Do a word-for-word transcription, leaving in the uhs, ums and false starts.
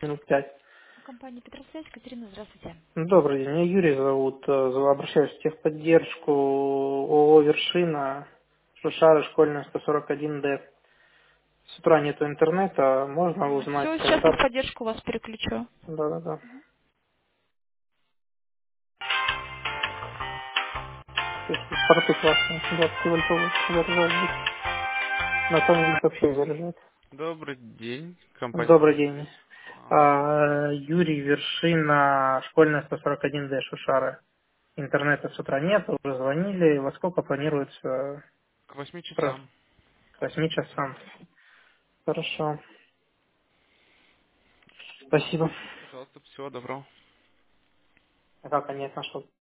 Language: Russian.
минут пять. Компания Петросвязь, Катерина, здравствуйте. Добрый день, меня Юрий зовут. Э, Обращаюсь в техподдержку ООО «Вершина», Шушара, школьная сто сорок один Д. С утра нету интернета, можно узнать, Все, сейчас когда... в поддержку вас переключу. Да-да-да. Слушайте, порты классные, двадцативольтовые заряжать будет. На самом деле вообще заряжать. Добрый день, компания Добрый день. Петросвязь. А, А, Юрий Вершина, школьная сто сорок один Д, Шушара. Интернета с утра нет, уже звонили. Во сколько планируется К восьми про- часам. к восьми часам? Хорошо. Спасибо. Пожалуйста, всего доброго. А как они это нашел?